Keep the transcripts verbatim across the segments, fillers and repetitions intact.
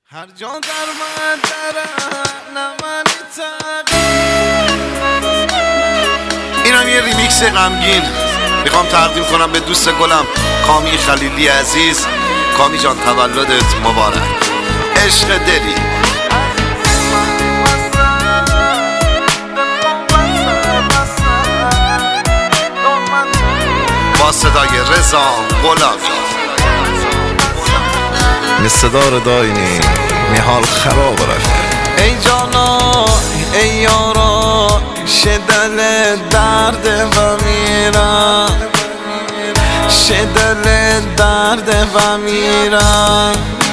هر جا در من درن نمانی تغییر. اینم یه ریمیکس غمگین میخوام تقدیم کنم به دوست گلم کامی خلیلی عزیز. کامی جان تولدت مبارک، عشق دلی. با صدای رضا غلامی مستدار داینی میحال خراب رفته. ای جانا ای یارا شدل درد و میرم، شدل درد و میرم.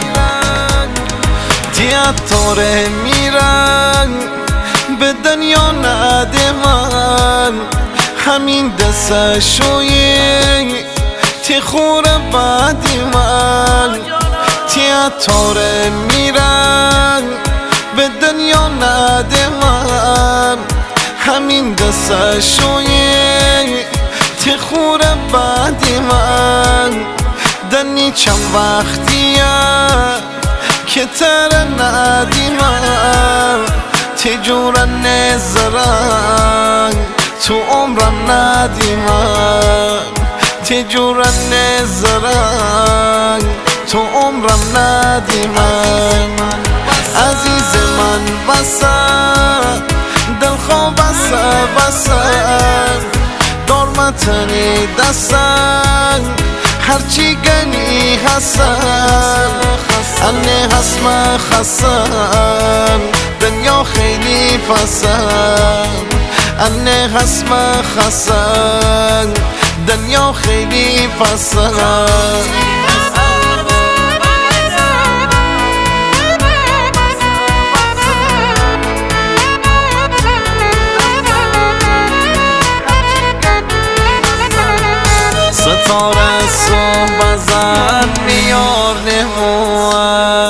دیت طوره میرم به دنیا نده من، همین دست شوی تی خوره بعدی من. تیاتوره میرن به دنیا نده من، همین دست شوی تی خوره بعدی من. دنی چند وقتیه که تر ندی من، تی جور نزرن تو عمرم ندی من، تی جور نزرن تو عمرم ندی من. عزیز من بسن دلخواه بسن بسن دارمتنی دستن هرچی گنی حسن. انه حسم خسن دنیا خیلی پسن، انه حسم خسن دنیا خیلی پسن. ستاره صبح زد میار نموه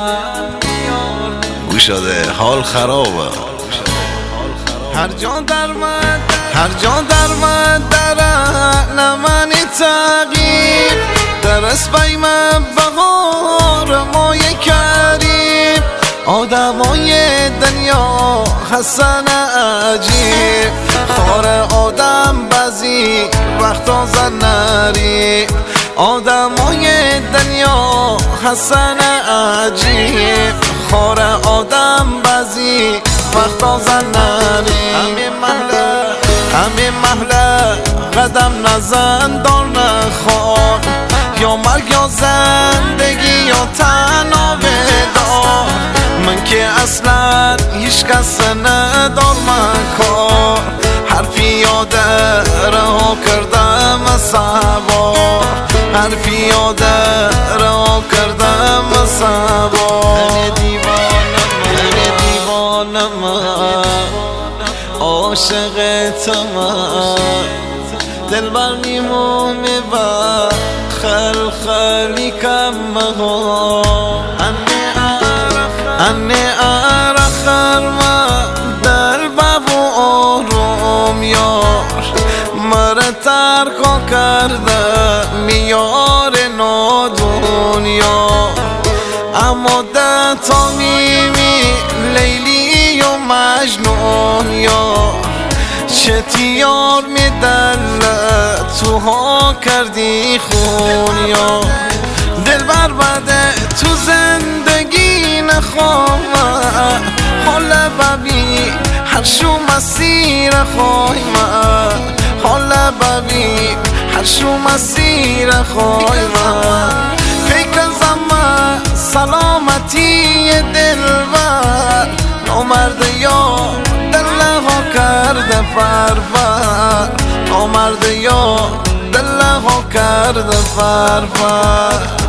گوشاده حال خرابه. هر جا در من هر جا در من درن نمانی تغییر. درست بای من بهار مای کریم، آدمای دنیا حسن عجیب. خور آدم بعضی وقتا زن نری، آدمای دنیا حسن عجیب. خور آدم بعضی وقتا زن نری. همه محله همه محله قدم نزن دار نخواه، یا مرگ یا زندگی یا تنها بدار. من که اصلا هیچ کس ندار من کار، حرفی یاده رها کردم سوار، حرفی یاده رها کردم سوار. من دیوانم من دیوانم عاشق تمام، دل بر میمونه و خل خلی کم ها. انه ارخر ما دل بابو آروم یار، مره ترکا کرده میار نادون یار. اما ده تا میمی لیلی و مجنون یار، چه تیار میدل تو ها کردی خون یار. دل بر بده تو زندگی نخواه، حالا ببین هر شو مسیر خواه من، حالا ببین هر شو مسیر خواه من. فکر زمان سلامتی دل بر نامرد یار دل ها کرده پرور، نامرد یار دل ها کرده پرور.